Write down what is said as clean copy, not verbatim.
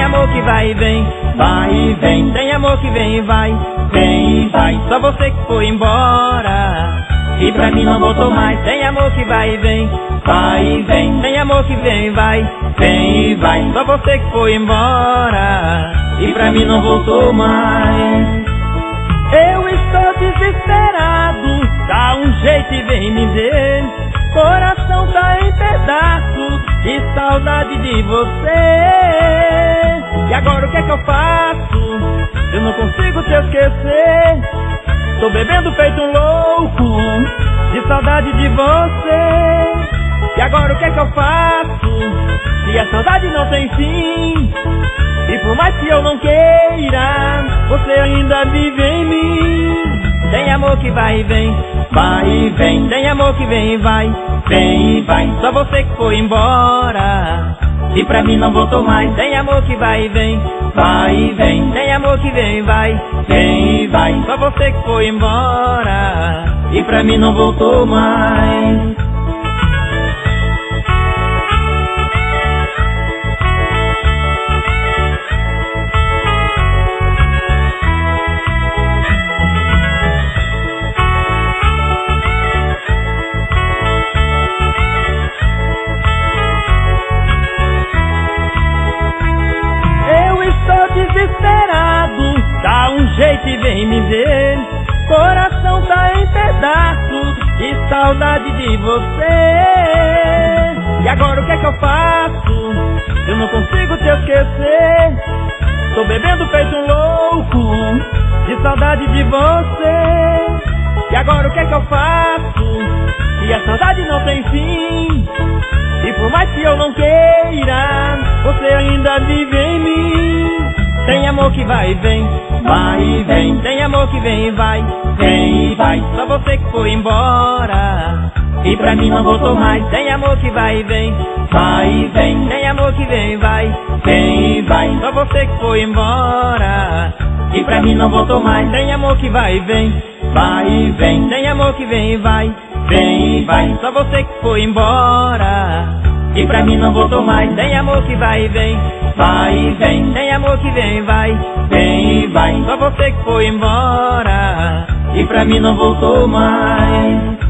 amor que vai e vem, vai e vem. Tem amor que vem e vai, vem e vai. Só você que foi embora e pra mim não voltou mais. Tem amor que vai e vem, vai e vem. Tem amor que vem e vai, vem e vai. Só você que foi embora e pra mim não voltou mais. Eu estou desesperado, dá um jeito e vem me ver. Coração tá em pedaços, de saudade de você. E agora o que é que eu faço? Eu não consigo te esquecer. Tô bebendo feito um louco, de saudade de você. E agora o que é que eu faço? Se a saudade não tem fim, e por mais que eu não queira, você ainda vive em mim. Tem amor que vai e vem, vai e vem. Tem amor que vem e vai, vem e vai. Só você que foi embora e pra mim não voltou mais. Tem amor que vai e vem, vai e vem. Tem amor que vem e vai, vem e vai. Só você que foi embora e pra mim não voltou mais. Desesperado, dá um jeito e vem me ver. Coração tá em pedaços, de saudade de você. E agora o que é que eu faço? Eu não consigo te esquecer. Tô bebendo feito um louco, de saudade de você. E agora o que é que eu faço? Se a saudade não tem fim, e por mais que eu não queira, você ainda vive em mim. Tem amor que vai e vem, vai e vem. Tem amor que vem e vai, vem e vai. Só você que foi embora e pra mim não voltou mais. Tem amor que vai e vem, vai e vem. Tem amor que vem e vai, vem e vai. Só você que foi embora e pra mim não voltou mais. Tem amor que vai e vem, vai e vem. Tem amor que vem e vai, vem e vai. Só você que foi embora e pra mim não voltou mais. Tem amor que vai e vem, vai e vem. Tem amor que vem e vai, vem e vai. Só você que foi embora e pra mim não voltou mais.